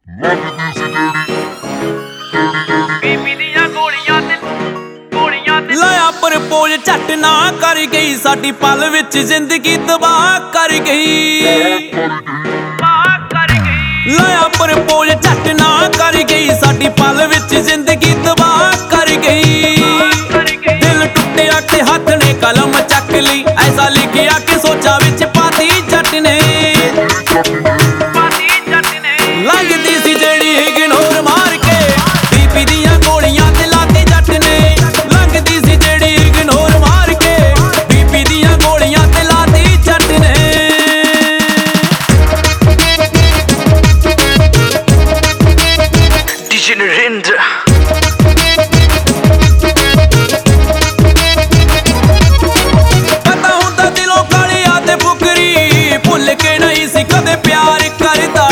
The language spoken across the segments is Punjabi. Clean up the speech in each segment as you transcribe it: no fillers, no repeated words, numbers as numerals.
ਬੀਬੀ ਦੀਆਂ ਗੋਲੀਆਂ ਤੇ ਲਾਇਆ ਪ੍ਰਪੋਜ਼ ਝੱਟ ਨਾ ਕਰ ਗਈ, ਸਾਡੀ ਪਲ ਵਿੱਚ ਜ਼ਿੰਦਗੀ ਤਬਾਹ ਕਰ ਗਈ। ਲਾਇਆ ਪ੍ਰਪੋਜ਼ ਝੱਟ ਨਾ ਕਰ ਗਈ, ਸਾਡੀ ਪਲ ਵਿੱਚ ਜ਼ਿੰਦਗੀ ਤਬਾਹ ਕਰ ਗਈ। ਦਿਲ ਟੁੱਟਿਆ ਤੇ ਹੱਥ ਨੇ ਕਲਮ ਚੱਕ ਲਈ, ਐਸਾ ਲਿਖਿਆ ਕਿ ਸੋਚਾਂ ਵਿੱਚ ਪਾਤੀ ਜੱਟ ਨੇ। ਲੰਘਦੀ ਸੀ ਜਿਹੜੀ ਇਗਨੋਰ ਮਾਰ ਕੇ, ਬੀਬੀ ਦੀਆਂ ਗੋਲੀਆਂ ਤੇ ਲਾਤੀ ਜੱਟ ਨੇ। ਲੰਘਦੀ ਸੀ ਜਿਹੜੀ ਇਗਨੋਰ ਮਾਰ ਕੇ, ਬੀਬੀ ਦੀਆਂ ਗੋਲੀਆਂ ਤੇ ਲਾਤੀ ਜੱਟ ਨੇ। DJ Narinder ਪਤਾ ਹੁੰਦਾ ਦਿਲੋਂ ਕਾਲੀਆਂ ਤੇ ਫੁਕਰੀ, ਭੁੱਲ ਕੇ ਨਹੀਂ ਸੀ ਕਦੇ ਪਿਆਰ ਕਰਦਾ।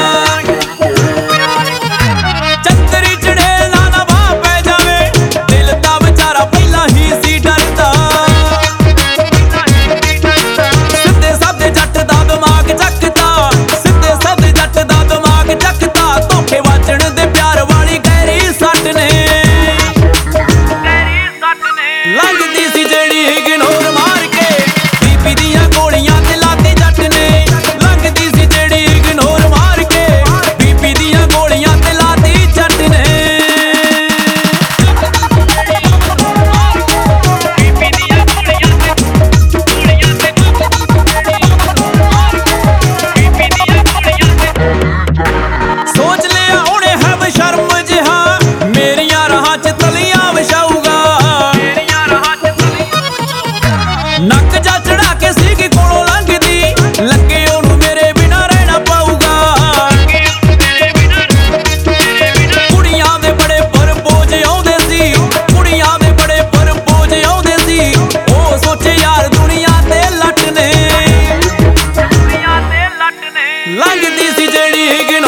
ਚੰਦਰੀ ਚੜੇ ਨਾ ਬਾਹ ਪੈ ਜਾਵੇ, ਦਿਲ ਦਾ ਵਿਚਾਰਾ ਪਹਿਲਾਂ ਹੀ ਸੀ ਡਰਦਾ। ਸਿੱਧੇ ਸਾਦੇ ਜੱਟ ਦਾ ਦਿਮਾਗ ਚੱਕਦਾ, ਸਿੱਧੇ ਸਾਦੇ ਜੱਟ ਦਾ ਦਿਮਾਗ ਚੱਕਦਾ। ਧੋਖੇ ਵਾਜਣ ਦੇ ਪਿਆਰ ਵਾਲੀ ਗਹਿਰੀ ਸੱਟ ਨੇ। ਲੰਘਦੀ ਸੀ ਜਿਹੜੀ ਇਗਨੋਰ ਮਾਰ ਕੇ, ਬੀਬੀ ਦੀਆਂ ਗੋਲੀਆਂ ਤੇ ਲਾਤੀ ਜੱਟ ਨੇ। ਲੰਘਦੀ ਸੀ ਜਿਹੜੀ ਇਗਨੋਰ ਮਾਰ ਕੇ, ਬੀਬੀ ਦੀਆਂ ਗੋਲੀਆਂ ਤੇ ਲਾਤੀ ਜੱਟ ਨੇ। ਸੋਚ ਲਿਆ ਉਹਨੇ ਹੈ ਬਸ਼ਰਮ ਜਿਹਾ, ਮੇਰੀਆਂ ਰਾਹਾਂ 'ਚ ਤਲੀਆਂ ਵਿਛਾਊਗਾ। ਨੱਕ ਜਾ ਚੜਾ ਕੇ ਸੀਗੀ ਕੋਲੋਂ ਲੰਘਦੀ, ਲੱਗੇ ਉਹਨੂੰ ਮੇਰੇ ਬਿਨਾਂ ਰਹਿਣਾ ਪਊਗਾ। ਕੁੜੀਆਂ ਦੇ ਬੜੇ ਪਰਪੋਜ਼ ਆਉਂਦੇ ਸੀ, ਕੁੜੀਆਂ ਦੇ ਬੜੇ ਪਰਪੋਜ਼ ਆਉਂਦੇ ਸੀ। ਉਹ ਸੋਚੇ ਯਾਰ ਦੁਨੀਆ ਤੇ ਲੱਟ ਨੇ। ਲੰਘਦੀ ਸੀ ਜਿਹੜੀ